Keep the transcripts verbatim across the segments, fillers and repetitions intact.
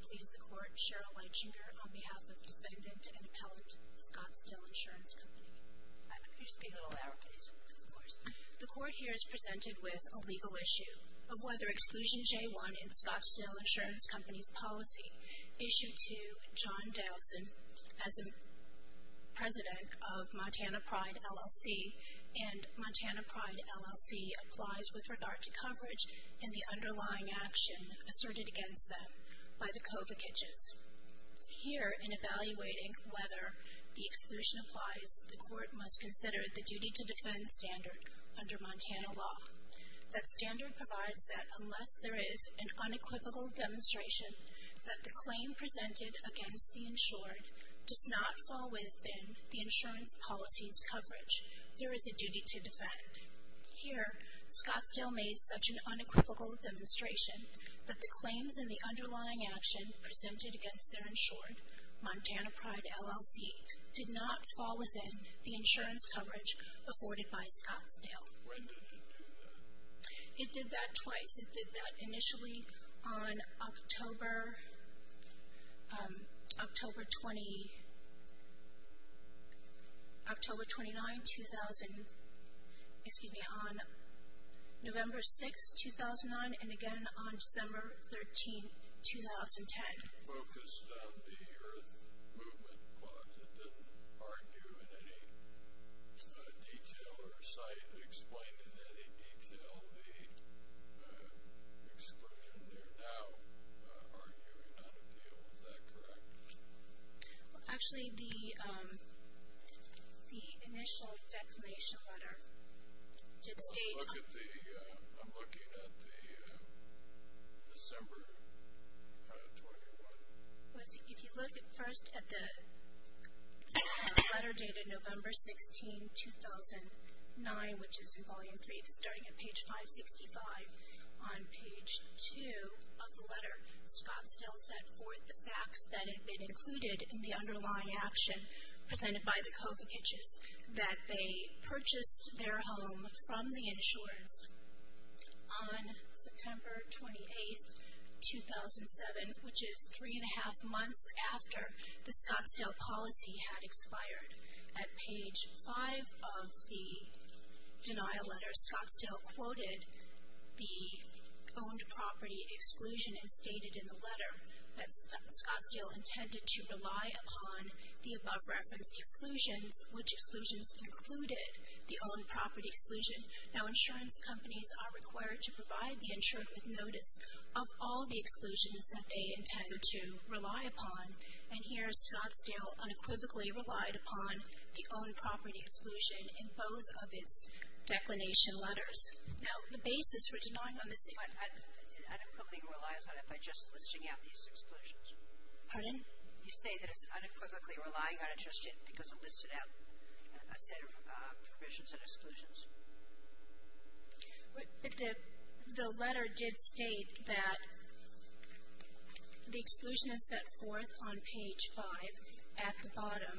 please the Court, Cheryl Leitchinger on behalf of Defendant and Appellant Scottsdale Insurance Company. Could you speak a little louder, please? Of course. The Court here is presented with a legal issue of whether Exclusion J one in Scottsdale Insurance Company's policy issued to John Dowson as a president of Montana Pride, L L C, and Montana Pride, L L C applies with regard to coverage in the underlying action asserted against them by the Kovacic's. Here, in evaluating whether the exclusion applies, the Court must consider the duty to defend standard under Montana law. That standard provides that unless there is an unequivocal demonstration that the claim presented against the insured does not fall within the insurance policy's coverage, there is a duty to defend. Here, Scottsdale made such an unequivocal demonstration that the claims in the underlying action presented against their insured, Montana Pride, L L C, did not fall within the insurance coverage afforded by Scottsdale. When did it do that? It did that twice. It did that initially on October, um, October twenty, October twenty-ninth, two thousand, excuse me, on November sixth, two thousand nine, and again on December thirteenth, two thousand ten. Focused on the Earth Movement Clause. It didn't argue in any uh, detail or cite, explain in any detail the uh, exclusion they're now uh, arguing on appeal. Is that correct? Well, actually, the um, the initial declination letter did well, state. Look at the. Uh, I'm looking at the uh, December uh, twenty-one. Well, if, if you look at first at the uh, letter dated November sixteenth, two thousand nine, which is in volume three, starting at page five sixty-five, on page two of the letter, Scottsdale set forth the facts that had been included in the underlying action presented by the Kovacic's, that they purchased their home from the insurers on September twenty-eighth, two thousand seven, which is three and a half months after the Scottsdale policy had expired. At page five of the denial letter, Scottsdale quoted the owned property exclusion and stated in the letter that Scottsdale intended to rely upon the above referenced exclusions, which exclusions included the owned property exclusion. Now, insurance companies are required to provide the insured with notice of all the exclusions that they intend to rely upon, and here Scottsdale unequivocally relied upon the owned property exclusion in both of its declination letters. Now, the basis for denying on this... Unequivocally relies on it by just listing out these exclusions. Pardon? You say that it's unequivocally relying on it just because it listed out a set of uh, provisions and exclusions. But the, the letter did state that the exclusion is set forth on page five at the bottom.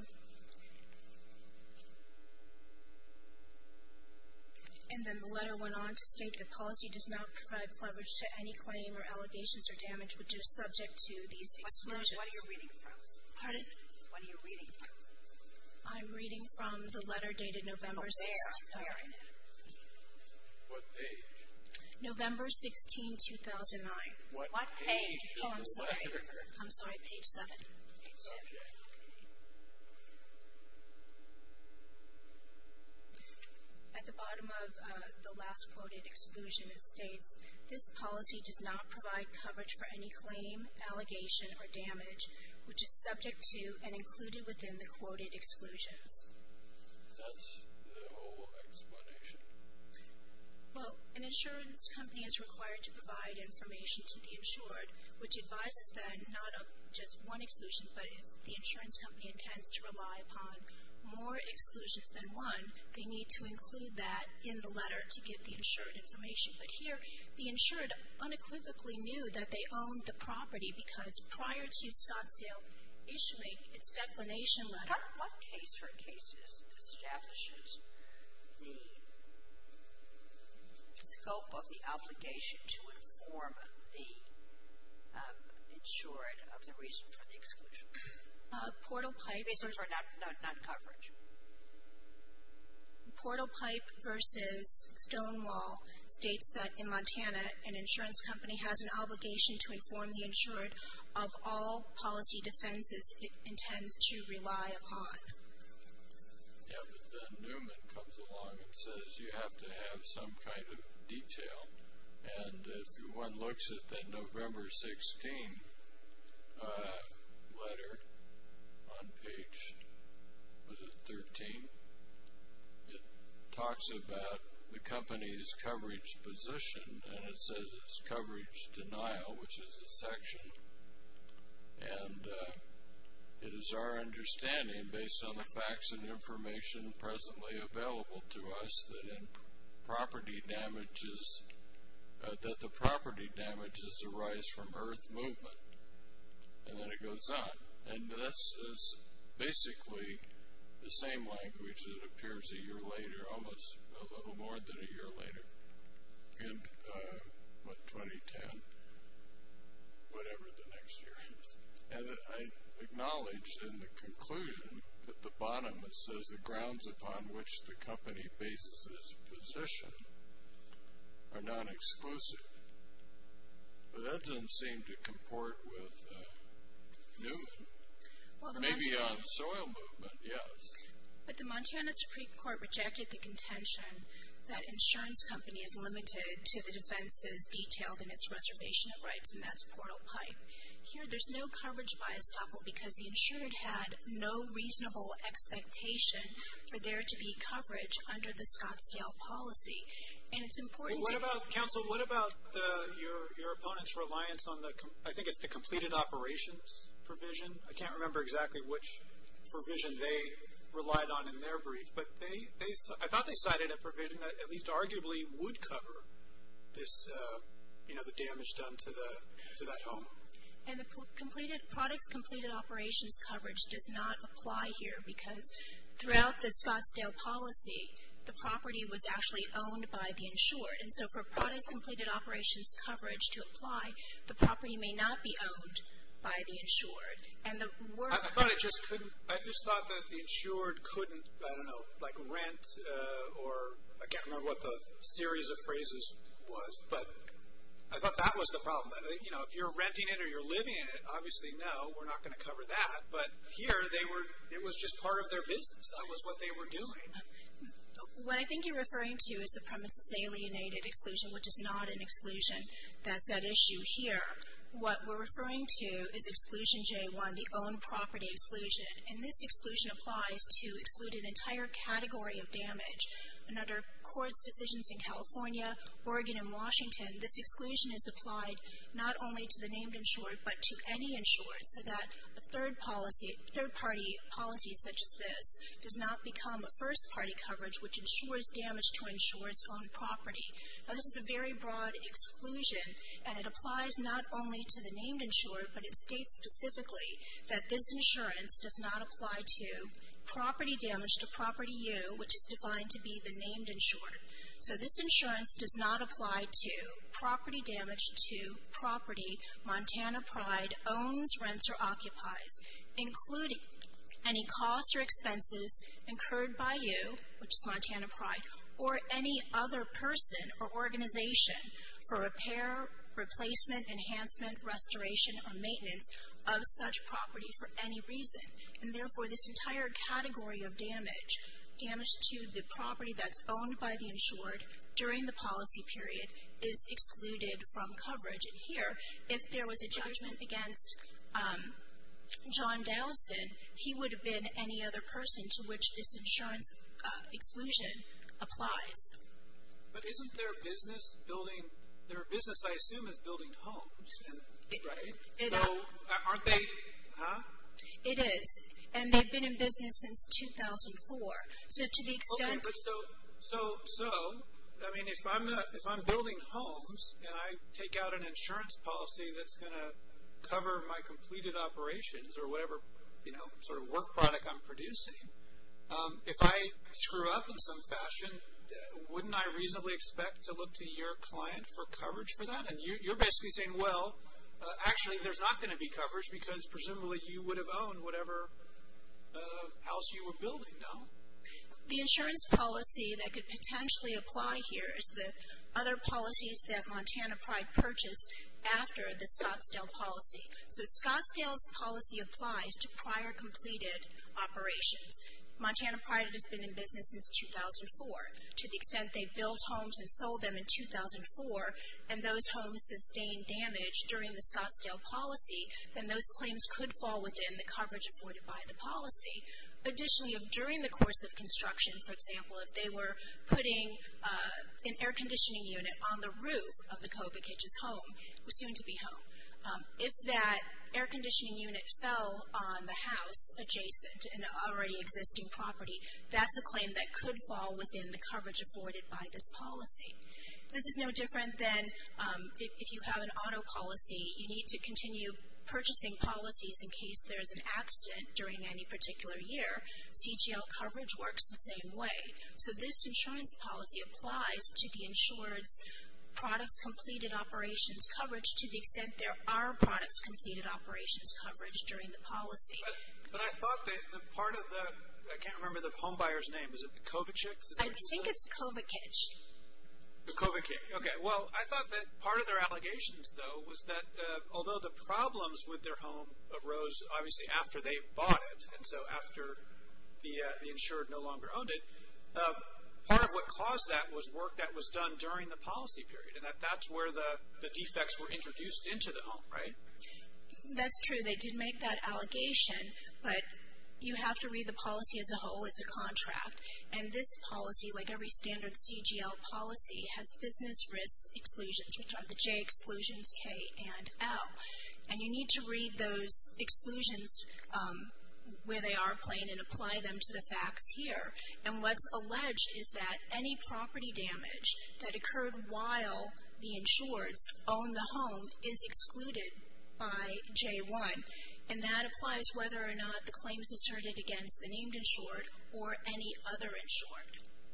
And then the letter went on to state the policy does not provide coverage to any claim or allegations or damage which are subject to these exclusions. What are you reading from? Pardon? What are you reading from? I'm reading from the letter dated November sixth. Where in it? What page? November sixteenth, two thousand nine. What, what page? Oh, I'm sorry. I'm sorry, page seven. Page seven. Okay. At the bottom of uh, the last quoted exclusion, it states, this policy does not provide coverage for any claim, allegation, or damage which is subject to and included within the quoted exclusions. That's the whole explanation. Well, an insurance company is required to provide information to the insured, which advises then not of just one exclusion, but if the insurance company intends to rely upon more exclusions than one, they need to include that in the letter to give the insured information. But here, the insured unequivocally knew that they owned the property because prior to Scottsdale issuing its declination letter. What, what case or cases establishes the scope of the obligation to inform the um, insured of the reason for the exclusion? Uh, Portal Pipe. Reason for non, non, non-coverage. Portal Pipe versus Stonewall states that in Montana, an insurance company has an obligation to inform the insured of all policy defenses it intends to rely upon. Yeah, but then Newman comes along and says you have to have some kind of detail. And if one looks at that November sixteenth uh, letter on page, was it thirteen? Talks about the company's coverage position, and it says it's coverage denial, which is a section, and uh, it is our understanding, based on the facts and information presently available to us, that in property damages, uh, that the property damages arise from earth movement, and then it goes on, and that's is basically the same language that appears a year later, almost a little more than a year later, in, uh, what, twenty ten, whatever the next year is. And I acknowledge in the conclusion at the bottom it says the grounds upon which the company bases its position are non-exclusive. But that doesn't seem to comport with uh, Newman. Well, maybe on soil movement, yes. But the Montana Supreme Court rejected the contention that insurance company is limited to the defenses detailed in its reservation of rights, and that's Portal Pipe. Here, there's no coverage by estoppel because the insured had no reasonable expectation for there to be coverage under the Scottsdale policy. And it's important well, what to... about, counsel, what about the, your, your opponent's reliance on the, I think it's the completed operations provision? I can't remember exactly which provision they relied on in their brief, but they, they I thought they cited a provision that at least arguably would cover this, uh, you know, the damage done to the to that home. And the completed products completed operations coverage does not apply here because throughout the Scottsdale policy, the property was actually owned by the insured. And so for products completed operations coverage to apply, the property may not be owned by the insured. And the work... I, I thought it just couldn't, I just thought that the insured couldn't, I don't know, like rent uh, or, I can't remember what the series of phrases was, but I thought that was the problem. That, you know, if you're renting it or you're living in it, obviously no, we're not going to cover that. But here, they were, it was just part of their business. That was what they were doing. What I think you're referring to is the premises alienated exclusion, which is not an exclusion that's at issue here. What we're referring to is exclusion J one, the owned property exclusion. And this exclusion applies to exclude an entire category of damage. And under court's decisions in California, Oregon, and Washington, this exclusion is applied not only to the named insured, but to any insured, so that a third policy, third-party policy such as this does not become a first-party coverage, which insures damage to insured's own property. Now, this is a very broad exclusion, and it applies not only to the named insured, but it states specifically that this insurance does not apply to property damage to property U, which is defined to be the named insured. So this insurance does not apply to property damage to property Montana Pride owns, rents, or occupies, including any costs or expenses incurred by you, which is Montana Pride, or any other person or organization for repair, replacement, enhancement, restoration, or maintenance of such property for any reason. And therefore, this entire category of damage, damage to the property that's owned by the insured during the policy period, is excluded from coverage. And here, if there was a judgment against um, John Dowson, he would have been any other person to which this insurance uh, exclusion applies. But isn't their business building, their business, I assume, is building homes, and, it, right? It, so aren't they, huh? It is. And they've been in business since two thousand four. So to the extent... Okay, but so, so, so, I mean, if I'm, a, if I'm building homes and I take out an insurance policy that's going to cover my completed operations or whatever, you know, sort of work product I'm producing, um, if I screw up in some fashion, wouldn't I reasonably expect to look to your client for coverage for that? And you, you're basically saying, well, uh, actually there's not going to be coverage because presumably you would have owned whatever uh, house you were building, no? The insurance policy that could potentially apply here is the other policies that Montana Pride purchased after the Scottsdale policy. So Scottsdale's policy applies to prior completed operations. Montana Pride has been in business since two thousand four. To the extent they built homes and sold them in two thousand four, and those homes sustained damage during the Scottsdale policy, then those claims could fall within the coverage afforded by the policy. Additionally, if during the course of construction, for example, if they were putting uh, an air conditioning unit on the roof of the Kovacic's home, soon to be home, um, if that air conditioning unit fell on the house adjacent to an already existing property, that's a claim that could fall within the coverage afforded by this policy. This is no different than um, if, if you have an auto policy, you need to continue purchasing policies in case there's an accident during any particular year. C G L coverage works the same way. So this insurance policy applies to the insured's products completed operations coverage to the extent there are products completed operations coverage during the policy. But, but I thought that the part of the, I can't remember the home buyer's name. Is it the Kovacic's? I think it's Kovacic. The Kovacic. Okay. Well, I thought that part of their allegations, though, was that uh, although the problems with their home arose obviously after they bought it, and so after the uh, the insured no longer owned it, uh, part of what caused that was work that was done during the policy period, and that that's where the, the defects were introduced into the home, right? That's true. They did make that allegation, but you have to read the policy as a whole. It's a contract. And this policy, like every standard C G L policy, has business risk exclusions, which are the J exclusions, K and L. And you need to read those exclusions um, where they are plain and apply them to the facts here. And what's alleged is that any property damage that occurred while the insureds owned the home is excluded by J one. And that applies whether or not the claim is asserted against the named insured or any other insured.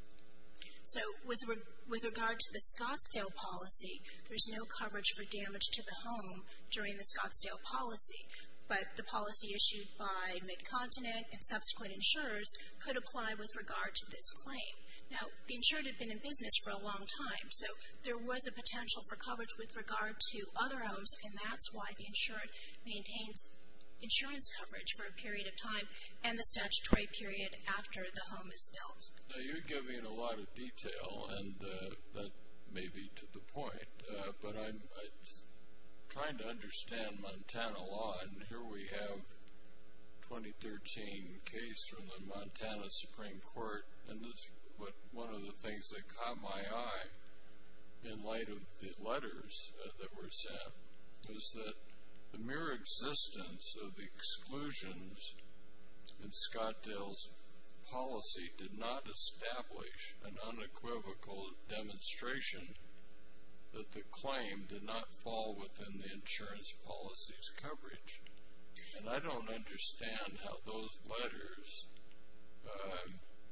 So with, re- with regard to the Scottsdale policy, there's no coverage for damage to the home during the Scottsdale policy. But the policy issued by Mid-Continent and subsequent insurers could apply with regard to this claim. Now, the insured had been in business for a long time, so there was a potential for coverage with regard to other homes, and that's why the insured maintains insurance coverage for a period of time and the statutory period after the home is built. Now, you're giving a lot of detail, and uh, that may be to the point, uh, but I'm, I'm trying to understand Montana law, and here we have twenty thirteen case from the Montana Supreme Court, and this what one of the things that caught my eye in light of the letters uh, that were sent was that the mere existence of the exclusions in Scottsdale's policy did not establish an unequivocal demonstration that the claim did not fall within the insurance policy's coverage. And I don't understand how those letters uh,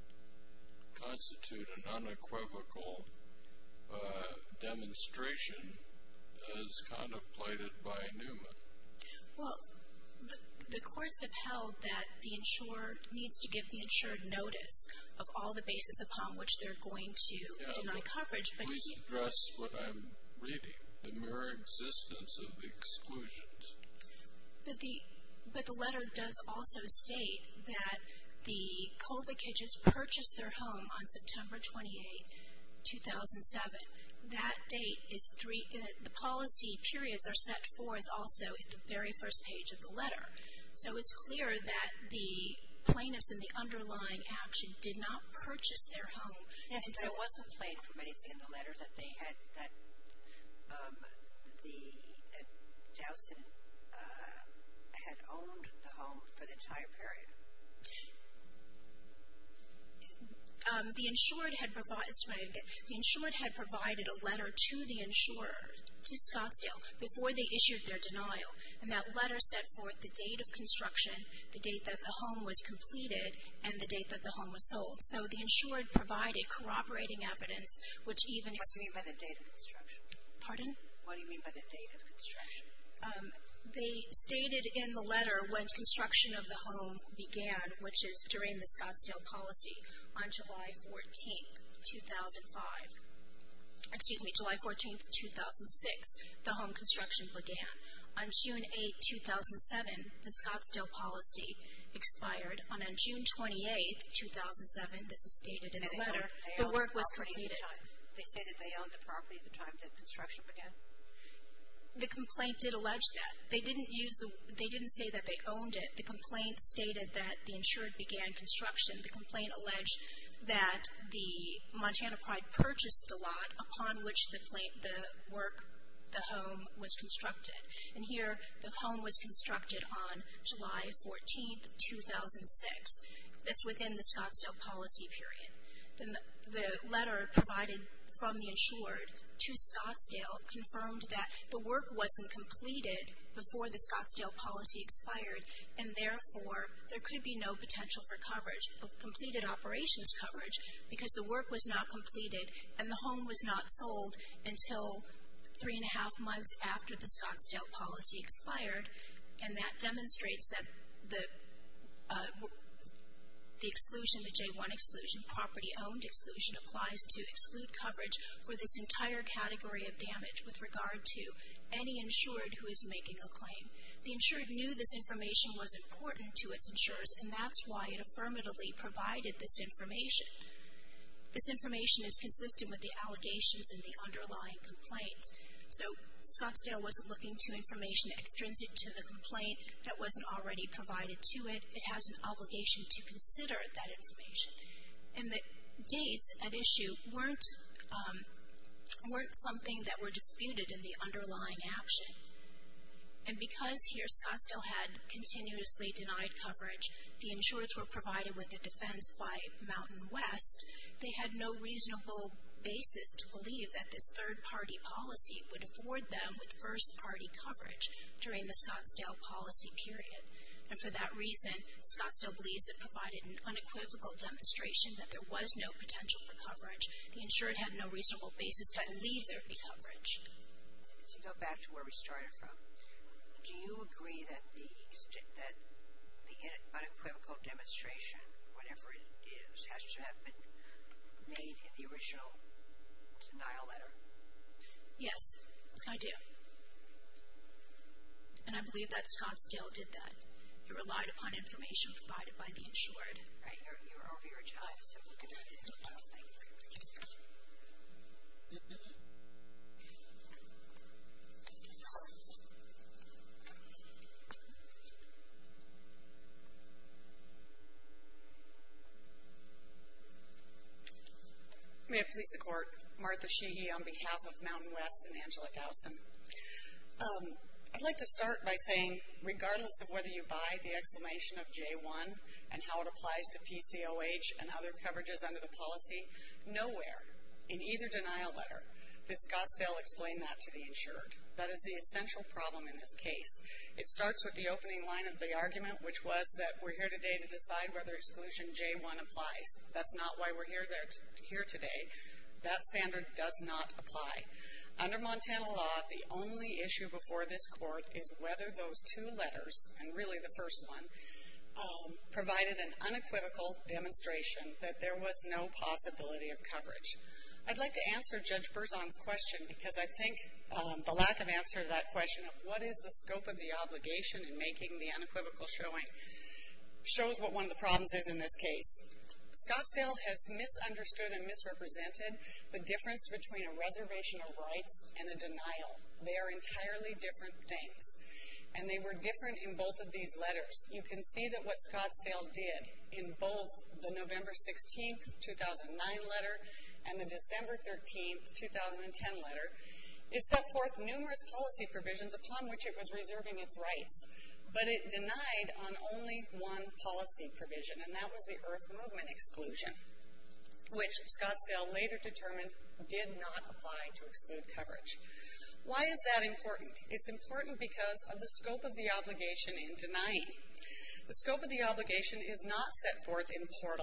constitute an unequivocal uh, demonstration as contemplated by Newman. Well, the, the courts have held that the insured needs to give the insured notice of all the bases upon which they're going to yeah, deny coverage. But please he, address what I'm reading, the mere existence of the exclusions. But the, but the letter does also state that the Kovacic's purchased their home on September twenty-eighth, two thousand seven. That date is three, uh, the policy periods are set forth also at the very first page of the letter. So it's clear that the plaintiffs in the underlying action did not purchase their home. Yes, but it wasn't plain from anything in the letter that they had, that um, the that Dowson uh, had owned the home for the entire period. Um, the insured had provided the insured had provided a letter to the insurer, to Scottsdale, before they issued their denial. And that letter set forth the date of construction, the date that the home was completed, and the date that the home was sold. So the insured provided corroborating evidence, which even... What do you mean by the date of construction? Pardon? What do you mean by the date of construction? Um, they stated in the letter when construction of the home began, which is during the Scottsdale policy, on July fourteenth, two thousand five. Excuse me, July fourteenth, two thousand six, the home construction began. On June eighth, two thousand seven, the Scottsdale policy expired. And on June twenty-eighth, two thousand seven, this is stated in the letter, the work was completed. They say that they owned the property at the time that construction began? The complaint did allege that. They didn't use the, they didn't say that they owned it. The complaint stated that the insured began construction. The complaint alleged that the Montana Pride purchased a lot upon which the, the work, the home was constructed. And here, the home was constructed on July fourteenth, two thousand six. That's within the Scottsdale policy period. Then the, the letter provided from the insured to Scottsdale confirmed that the work wasn't completed before the Scottsdale policy expired, and therefore there could be no potential for coverage, of completed operations coverage, because the work was not completed and the home was not sold until three and a half months after the Scottsdale policy expired, and that demonstrates that the uh, the exclusion, the J one exclusion, property-owned exclusion, applies to exclude coverage for this entire category of damage with regard to any insured who is making a claim. The insured knew this information was important to its insurers, and that's why it affirmatively provided this information. This information is consistent with the allegations in the underlying complaint. So Scottsdale wasn't looking to information extrinsic to the complaint that wasn't already provided to it. It has an obligation to consider that information. And the dates at issue weren't, um, weren't something that were disputed in the underlying action. And because here Scottsdale had continuously denied coverage, the insurers were provided with a defense by Mountain West, they had no reasonable basis to believe that this third-party policy would afford them with first-party coverage during the Scottsdale policy period. And for that reason, Scottsdale believes it provided an unequivocal demonstration that there was no potential for coverage. The insured had no reasonable basis to believe there would be coverage. To go back to where we started from, do you agree that the that the unequivocal demonstration, whatever it is, has to have been made in the original denial letter? Yes, I do. And I believe that Scottsdale did that. It relied upon information provided by the insured. Right, you're, you're over your time, so we'll get ready to file. Thank you very much. May it please the Court, Martha Sheehy on behalf of Mountain West and Angela Dowson. Um, I'd like to start by saying, regardless of whether you buy the exclamation of J one and how it applies to P C O H and other coverages under the policy, nowhere in either denial letter did Scottsdale explain that to the insured. That is the essential problem in this case. It starts with the opening line of the argument, which was that we're here today to decide whether exclusion J one applies. That's not why we're here, there t- here today. That standard does not apply. Under Montana law, the only issue before this court is whether those two letters, and really the first one, um, provided an unequivocal demonstration that there was no possibility of coverage. I'd like to answer Judge Berzon's question because I think um, the lack of answer to that question of what is the scope of the obligation in making the unequivocal showing shows what one of the problems is in this case. Scottsdale has misunderstood and misrepresented the difference between a reservation of rights and a denial. They are entirely different things, and they were different in both of these letters. You can see that what Scottsdale did in both the November sixteenth, two thousand nine letter and the December thirteenth, two thousand ten letter is set forth numerous policy provisions upon which it was reserving its rights. But it denied on only one policy provision, and that was the earth movement exclusion, which Scottsdale later determined did not apply to exclude coverage. Why is that important? It's important because of the scope of the obligation in denying. The scope of the obligation is not set forth in Portal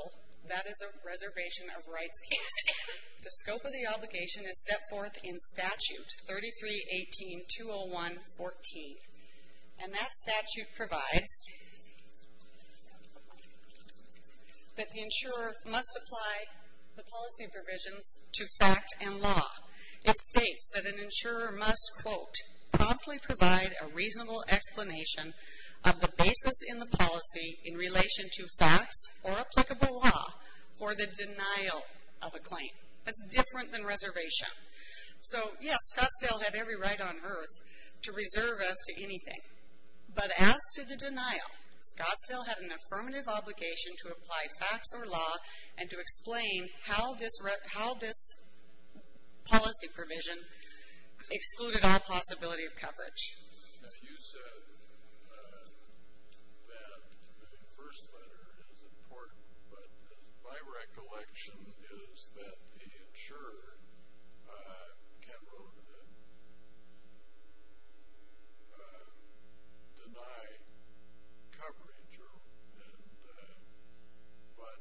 That is a reservation of rights case. The scope of the obligation is set forth in statute thirty-three eighteen two oh one fourteen. And that statute provides that the insurer must apply the policy provisions to fact and law. It states that an insurer must, quote, promptly provide a reasonable explanation of the basis in the policy in relation to facts or applicable law for the denial of a claim. That's different than reservation. So, yes, Scottsdale had every right on earth to reserve as to anything. But as to the denial, Scottsdale had an affirmative obligation to apply facts or law and to explain how this, how this policy provision excluded all possibility of coverage. Now, you said uh, that the first letter is important, but my recollection is that the insurer uh, can uh, uh, deny coverage, or, and uh, but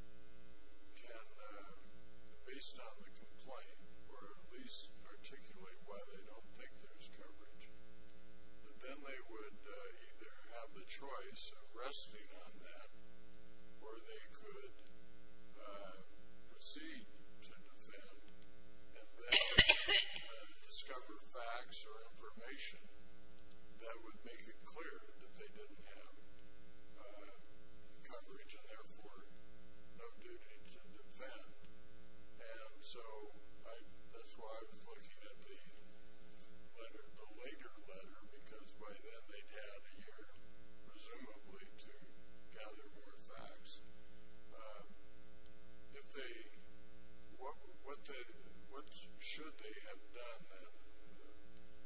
can, uh, based on the complaint, or at least articulate why they don't think there's coverage. But then they would uh, either have the choice of resting on that, or they could uh, proceed to defend and then uh, discover facts or information that would make it clear that they didn't have uh, coverage and therefore no duty to defend. And so I, that's why I was looking at the letter, the later letter, because by then they'd had a year, presumably, to gather more facts. Um, if they, what, what they, what should they have done then? Uh,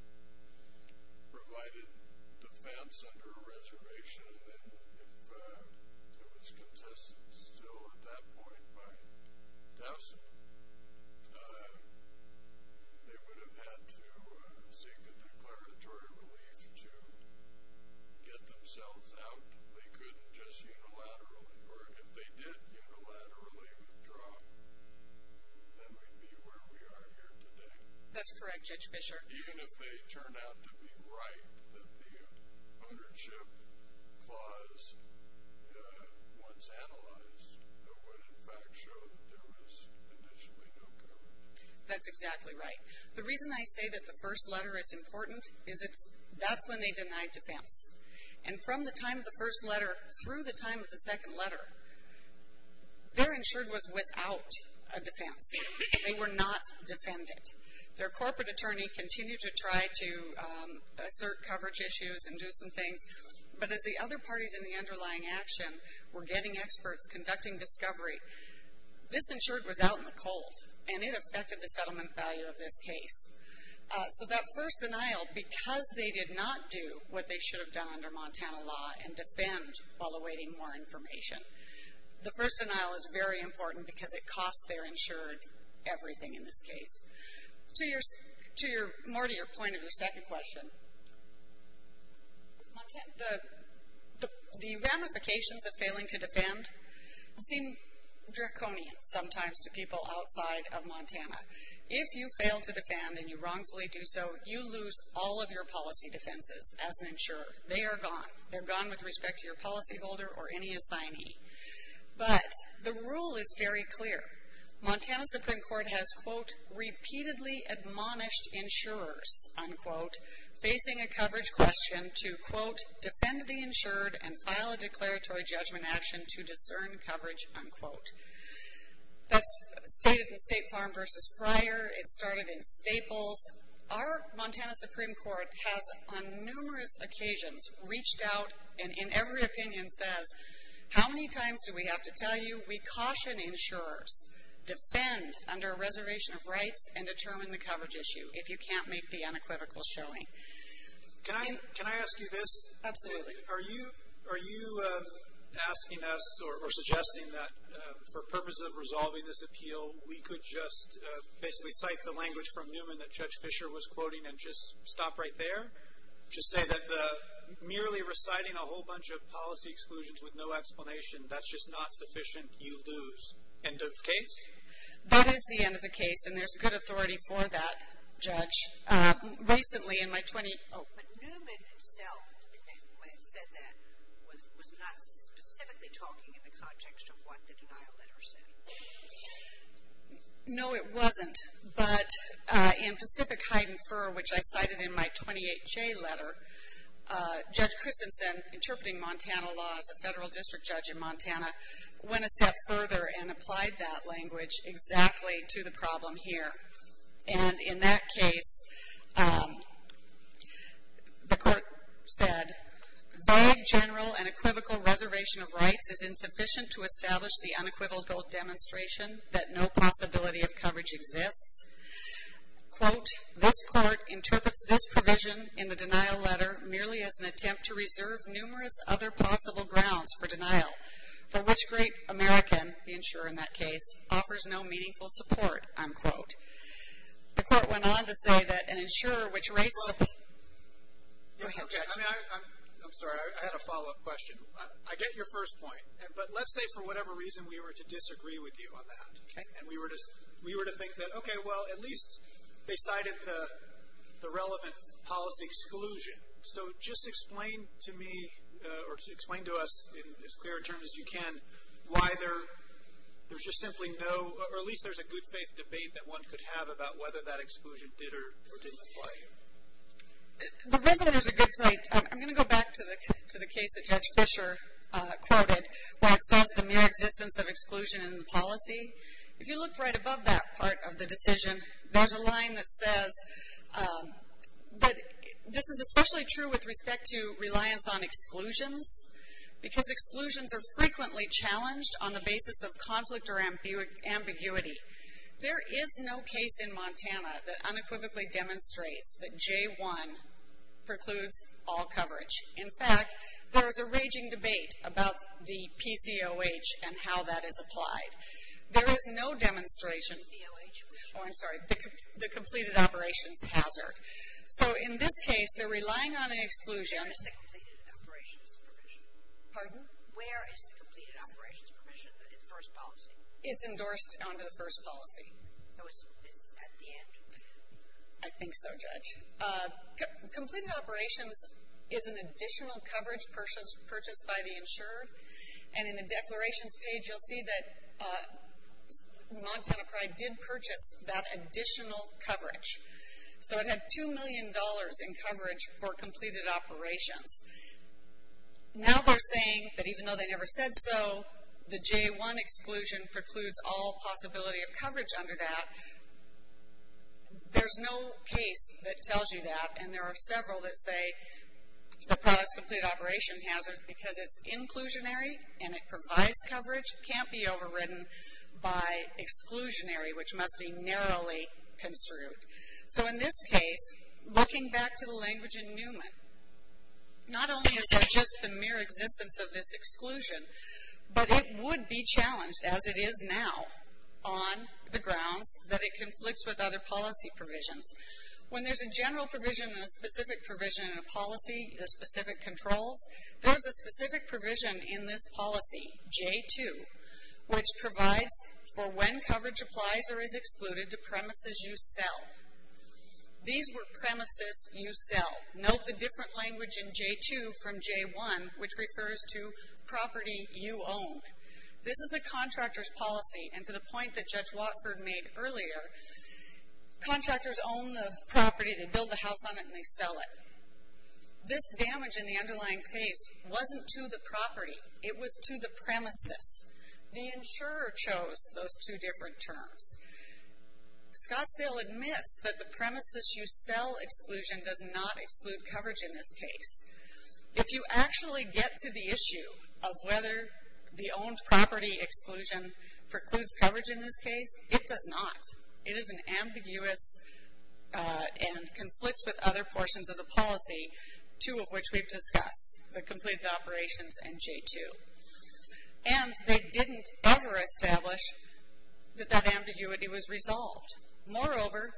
provided defense under a reservation, and then if uh, it was contested still at that point by Dowson, uh, they would have had to uh, seek a declaratory relief to get themselves out. They couldn't just unilaterally, or if they did unilaterally withdraw, then we'd be where we are here today. That's correct, Judge Fisher. Even if they turn out to be right, that the ownership clause, uh, once analyzed, uh, would in fact show that there was initially no coverage. That's exactly right. The reason I say that the first letter is important is it's that's when they denied defense. And from the time of the first letter through the time of the second letter, their insured was without a defense. They were not defended. Their corporate attorney continued to try to um, assert coverage issues and do some things, but as the other parties in the underlying action were getting experts, conducting discovery, this insured was out in the cold, and it affected the settlement value of this case. Uh, so that first denial, because they did not do what they should have done under Montana law and defend while awaiting more information, the first denial is very important because it cost their insured everything in this case. To your, to your, more to your point of your second question, Montana, the, the, the ramifications of failing to defend seem draconian sometimes to people outside of Montana. If you fail to defend and you wrongfully do so, you lose all of your policy defenses as an insurer. They are gone. They're gone with respect to your policyholder or any assignee. But the rule is very clear. Montana Supreme Court has, quote, repeatedly admonished insurers, unquote, facing a coverage question to, quote, defend the insured and file a declaratory judgment action to discern coverage, unquote. That's stated in State Farm versus Fryer. It started in Staples. Our Montana Supreme Court has on numerous occasions reached out and in every opinion says, how many times do we have to tell you? We caution insurers. Defend under a reservation of rights and determine the coverage issue if you can't make the unequivocal showing. Can I can I ask you this? Absolutely. Are you are you uh, asking us or, or suggesting that uh, for purposes of resolving this appeal, we could just uh, basically cite the language from Newman that Judge Fisher was quoting and just stop right there? Just say that the merely reciting a whole bunch of policy exclusions with no explanation, that's just not sufficient, you lose. End of case? That is the end of the case, and there's good authority for that, Judge. Uh, recently, in my twenty oh. But Newman itself, when it said that, was was not specifically talking in the context of what the denial letter said. No, it wasn't. But uh, in Pacific Hyde and Fur, which I cited in my twenty-eight J letter, uh, Judge Christensen, interpreting Montana law as a federal district judge in Montana, went a step further and applied that language exactly to the problem here. And in that case, um, the court said, vague, general, and equivocal reservation of rights is insufficient to establish the unequivocal demonstration that no possibility of coverage exists. Quote, this court interprets this provision in the denial letter merely as an attempt to reserve numerous other possible grounds for denial, for which great American, the insurer in that case, offers no meaningful support, unquote. The court went on to say that an insurer which raises a... Go ahead, okay, I mean, I, I'm, I'm sorry, I, I had a follow-up question. I, I get your first point, but let's say for whatever reason we were to disagree with you on that. Okay. And we were to, we were to think that, okay, well, at least they cited the, the relevant policy exclusion. So just explain to me, uh, or explain to us in as clear a terms as you can, why there, there's just simply no, or at least there's a good faith debate that one could have about whether that exclusion did or, or didn't apply here. The reason there's a good faith, I'm going to go back to the to the case that Judge Fisher uh, quoted, where it says the mere existence of exclusion in the policy. If you look right above that part of the decision, there's a line that says um, that this is especially true with respect to reliance on exclusions, because exclusions are frequently challenged on the basis of conflict or ambu- ambiguity. There is no case in Montana that unequivocally demonstrates that J one precludes all coverage. In fact, there is a raging debate about the P C O H and how that is applied. There is no demonstration. Oh, I'm sorry, the, the completed operations hazard. So in this case, they're relying on an exclusion. Where is the completed operations provision? Pardon? Where is the completed operations provision in the first policy? It's endorsed onto the first policy. So it's, it's at the end? I think so, Judge. Uh, co- completed operations is an additional coverage purchased, purchased by the insured. And in the declarations page, you'll see that uh, Montana Pride did purchase that additional coverage. So it had two million dollars in coverage for completed operations. Now they're saying that even though they never said so, the J one exclusion precludes all possibility of coverage under that. There's no case that tells you that, and there are several that say the product's complete operation hazard, because it's inclusionary and it provides coverage, can't be overridden by exclusionary, which must be narrowly construed. So in this case, looking back to the language in Newman, not only is there just the mere existence of this exclusion, but it would be challenged, as it is now, on the grounds that it conflicts with other policy provisions. When there's a general provision and a specific provision in a policy, the specific controls, there's a specific provision in this policy, J two, which provides for when coverage applies or is excluded to premises you sell. These were premises you sell. Note the different language in J two from J one, which refers to property you own. This is a contractor's policy, and to the point that Judge Watford made earlier, contractors own the property, they build the house on it, and they sell it. This damage in the underlying case wasn't to the property, it was to the premises. The insurer chose those two different terms. Scottsdale admits that the premises you sell exclusion does not exclude coverage in this case. If you actually get to the issue of whether the owned property exclusion precludes coverage in this case, it does not. It is an ambiguous uh, and conflicts with other portions of the policy, two of which we've discussed, the completed operations and J two. And they didn't ever establish that that ambiguity was resolved. Moreover,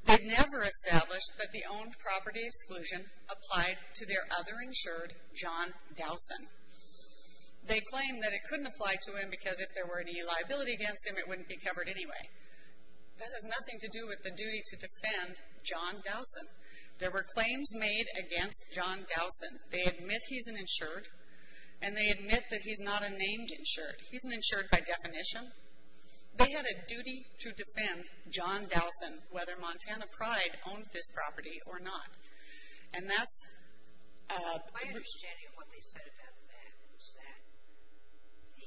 They never established that the owned property exclusion applied to their other insured, John Dowson. They claimed that it couldn't apply to him because if there were any liability against him, it wouldn't be covered anyway. That has nothing to do with the duty to defend John Dowson. There were claims made against John Dowson. They admit he's an insured, and they admit that he's not a named insured. He's an insured by definition. They had a duty to defend John Dowson, whether Montana Pride owned this property or not. And that's... Uh, My understanding of what they said about that was that the,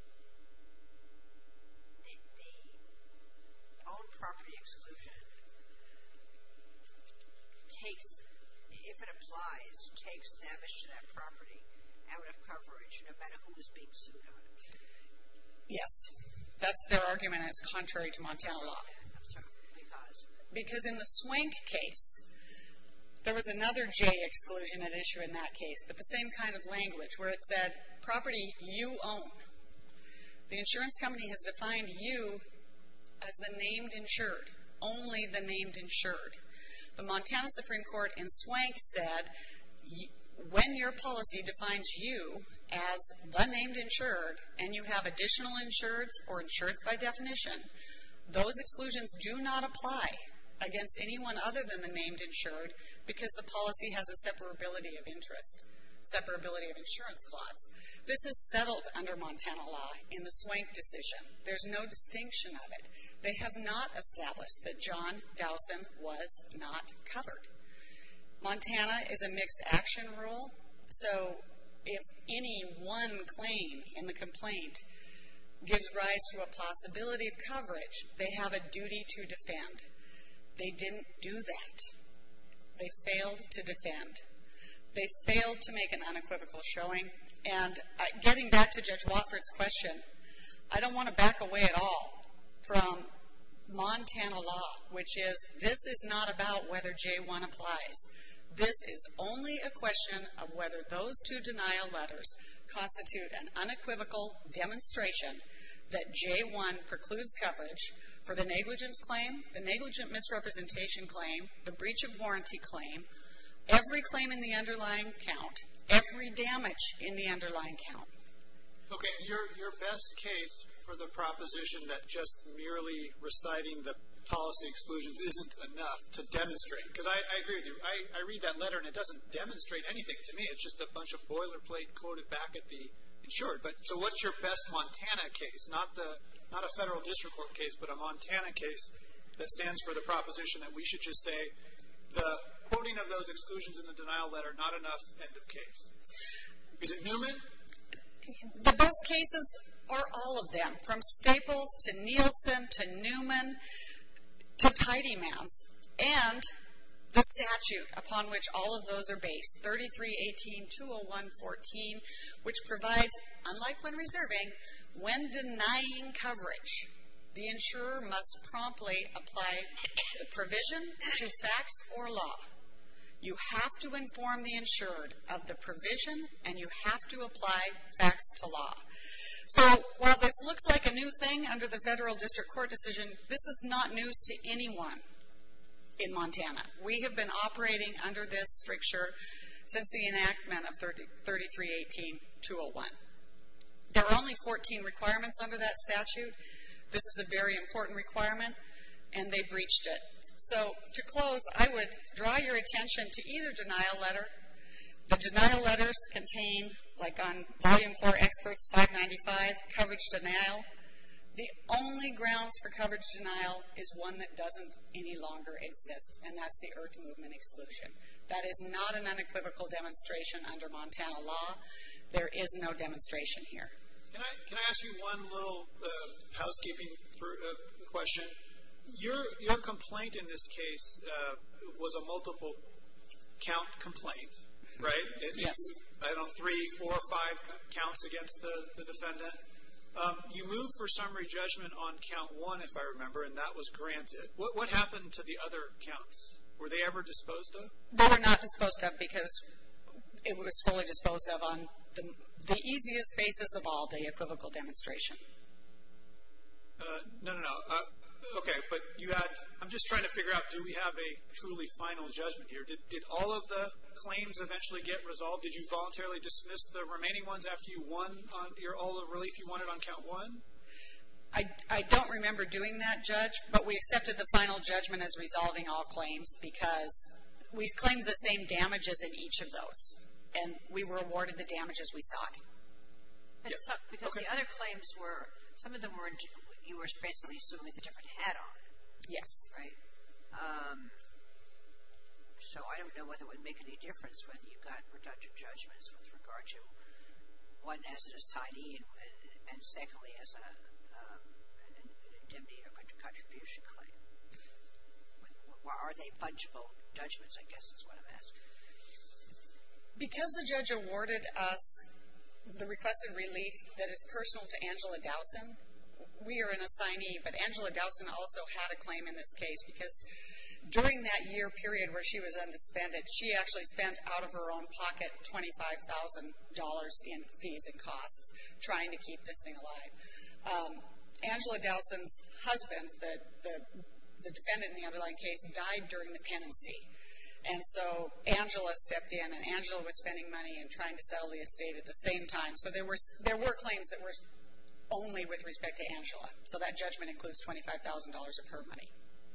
the, the owned property exclusion takes, if it applies, takes damage to that property out of coverage, no matter who is being sued on it. Yes. That's their argument, and it's contrary to Montana law. I'm sorry, because? Because in the Swank case, there was another J exclusion at issue in that case, but the same kind of language where it said, property you own. The insurance company has defined you as the named insured, only the named insured. The Montana Supreme Court in Swank said, when your policy defines you as the named insured and you have additional insureds or insureds by definition, those exclusions do not apply against anyone other than the named insured because the policy has a separability of interest, separability of insurance clause. This is settled under Montana law in the Swank decision. There's no distinction of it. They have not established that John Dowson was not covered. Montana is a mixed action rule, so if any one claim in the complaint gives rise to a possibility of coverage, they have a duty to defend. They didn't do that. They failed to defend. They failed to make an unequivocal showing. And uh, getting back to Judge Watford's question, I don't want to back away at all from Montana law, which is this is not about whether J one applies. This is only a question of whether those two denial letters constitute an unequivocal demonstration that J one precludes coverage for the negligence claim, the negligent misrepresentation claim, the breach of warranty claim, every claim in the underlying count, every damage in the underlying count. Okay, your your best case for the proposition that just merely reciting the policy exclusions isn't enough to demonstrate, because I, I agree with you. I, I read that letter and it doesn't demonstrate anything to me. It's just a bunch of boilerplate quoted back at the insured. But so what's your best Montana case? Not the not a federal district court case, but a Montana case that stands for the proposition that we should just say the quoting of those exclusions in the denial letter, not enough, end of case. Is it Newman? The best cases are all of them, from Staples to Nielsen to Newman to Tidymans, and the statute upon which all of those are based, thirty-three eighteen two oh one fourteen, which provides, unlike when reserving, when denying coverage, the insurer must promptly apply the provision to facts or law. You have to inform the insured of the provision, and you have to apply facts to law. So while this looks like a new thing under the federal district court decision, this is not news to anyone in Montana. We have been operating under this stricture since the enactment of thirty-three eighteen two oh one. There are only fourteen requirements under that statute. This is a very important requirement, and they breached it. So to close, I would draw your attention to either denial letter. The denial letters contain, like on Volume four Experts five ninety-five, coverage denial. The only grounds for coverage denial is one that doesn't any longer exist, and that's the earth movement exclusion. That is not an unequivocal demonstration under Montana law. There is no demonstration here. Can I, can I ask you one little uh, housekeeping per, uh, question? Your, your complaint in this case uh, was a multiple count complaint, right? It, Yes. I don't know, three, four, five counts against the, the defendant. Um, you moved for summary judgment on count one, if I remember, and that was granted. What, what happened to the other counts? Were they ever disposed of? They were not disposed of because it was fully disposed of on the, the easiest basis of all, the equivocal demonstration. Uh, no, no, no. Uh, okay, but you had, I'm just trying to figure out, do we have a truly final judgment here? Did, did all of the claims eventually get resolved? Did you voluntarily dismiss the remaining ones after you won on your, all the relief you wanted on count one? I, I don't remember doing that, Judge, but we accepted the final judgment as resolving all claims because we claimed the same damages in each of those, and we were awarded the damages we sought. And Yeah. so, because Okay. the other claims were, some of them were, you were basically assuming with a different hat on, Yes. right? Um, so I don't know whether it would make any difference whether you got redundant judgments with regard to one as an assignee and, and, and secondly as a, um, an, an indemnity or contribution claim. Are they fungible judgments, I guess is what I'm asking. Because the judge awarded us the requested relief that is personal to Angela Dowson, we are an assignee, but Angela Dowson also had a claim in this case because during that year period where she was unsuspended, she actually spent out of her own pocket twenty-five thousand dollars in fees and costs trying to keep this thing alive. Um, Angela Dowson's husband, the, the, the defendant in the underlying case, died during the penancy. And so Angela stepped in, and Angela was spending money and trying to settle the estate at the same time. So there were there were claims that were only with respect to Angela. So that judgment includes twenty-five thousand dollars of her money.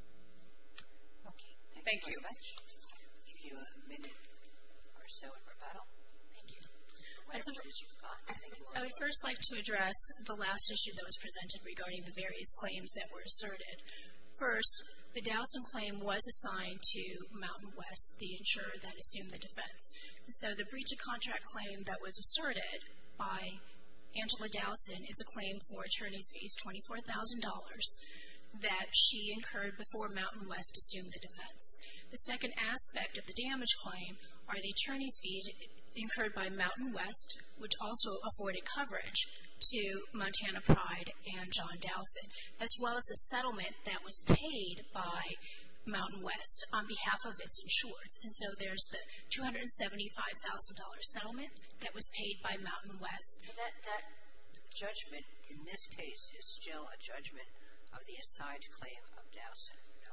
Okay. Thank Thank, you you. very much. I'll give you a minute or so in rebuttal. Thank you. Whatever it is you've got. I think you I would first like to address the last issue that was presented regarding the various claims that were asserted. First, the Dowson claim was assigned to Mountain West, the insurer that assumed the defense. And so the breach of contract claim that was asserted by Angela Dowson is a claim for attorney's fees, twenty-four thousand dollars, that she incurred before Mountain West assumed the defense. The second aspect of the damage claim are the attorney's fees incurred by Mountain West, which also afforded coverage to Montana Pride and John Dowson, as well as a settlement that was paid by Mountain West on behalf of its insureds. And so there's the two hundred seventy-five thousand dollars settlement that was paid by Mountain West. And that, that judgment in this case is still a judgment of the assigned claim of Dowson, no?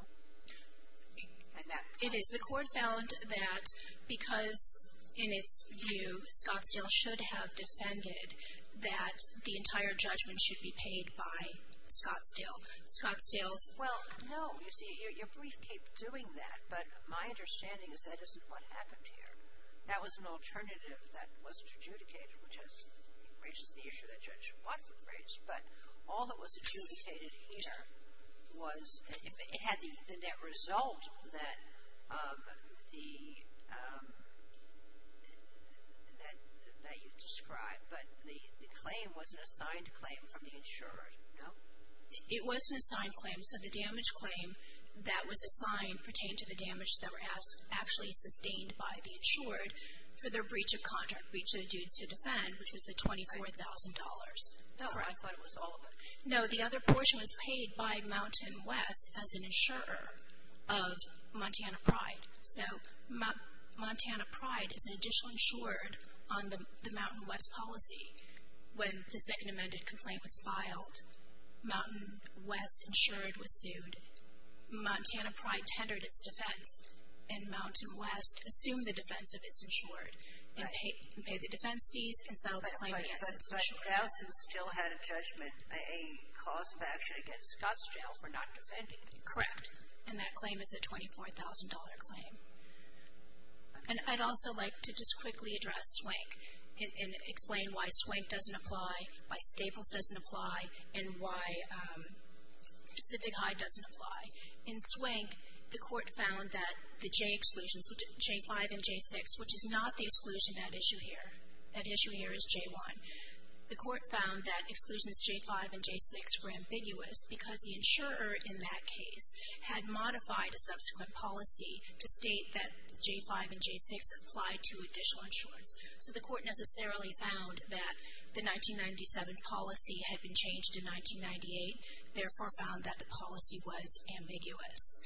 And that It is. The court found that because, in its view, Scottsdale should have defended that the entire judgment should be paid by Scottsdale. Scottsdale's Well, no. You see, your, your brief kept doing that, but my understanding is that isn't what happened here. That was an alternative that wasn't adjudicated, which has raises the issue that Judge Watford raised. But all that was adjudicated here was it, it had the, the net result that um, the um, that that you described, but the, the claim was an assigned claim from the insurer, no? It was an assigned claim, so the damage claim that was assigned pertained to the damage that were as, actually sustained by the insured for their breach of contract, breach of the duties to defend, which was the twenty-four thousand dollars. No, I thought it was all of it. No, the other portion was paid by Mountain West as an insurer of Montana Pride. So Mo- Montana Pride is an additional insured on the, the Mountain West policy. When the second amended complaint was filed, Mountain West insured was sued. Montana Pride tendered its defense, and Mountain West assumed the defense of its insured and, Right. paid, and paid the defense fees and settled But, the claim but, against but, its but insured. Dowson still had a judgment, a, a cause of action against Scottsdale for not defending. Correct. And that claim is a twenty-four thousand dollars claim. And I'd also like to just quickly address Swank and, and explain why Swank doesn't apply, why Staples doesn't apply, and why um, Pacific High doesn't apply. In Swank, the court found that the J exclusions, which J five and J six, which is not the exclusion at issue here. At issue here is J one. The court found that exclusions J five and J six were ambiguous because the insurer in that case had modified a subsequent policy to state that J five and J six applied to additional insurance. So the court necessarily found that the nineteen ninety-seven policy had been changed in nineteen ninety-eight, therefore found that the policy was ambiguous.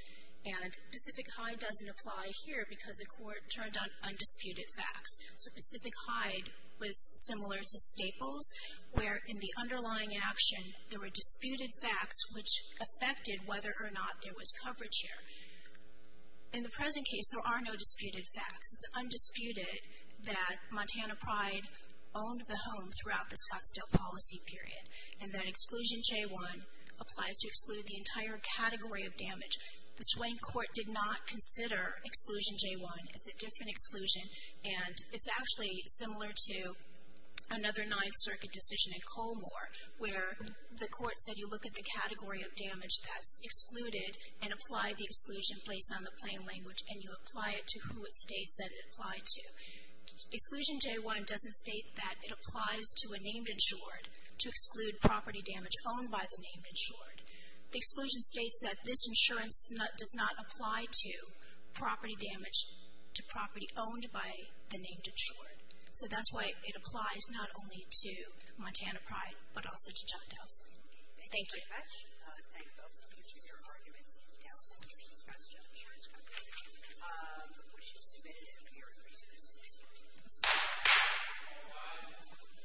And Pacific Hyde doesn't apply here because the court turned on undisputed facts. So Pacific Hyde was similar to Staples, where in the underlying action there were disputed facts which affected whether or not there was coverage here. In the present case, there are no disputed facts. It's undisputed that Montana Pride owned the home throughout the Scottsdale policy period, and that exclusion J one applies to exclude the entire category of damage. The Swain court did not consider exclusion J one. It's a different exclusion, and it's actually similar to another Ninth Circuit decision in Colmore, where the court said you look at the category of damage that's excluded and apply the exclusion based on the plain language, and you apply it to who it states that it applied to. Exclusion J one doesn't state that it applies to a named insured to exclude property damage owned by the named insured. The exclusion states that this insurance not, does not apply to property damage to property owned by the named insured. So that's why it applies not only to Montana Pride, but also to John Dowson. Thank you. Thank you very much. Uh, thank both of you for your arguments in Dowson versus Scottsdale Insurance Company, um, which is submitted.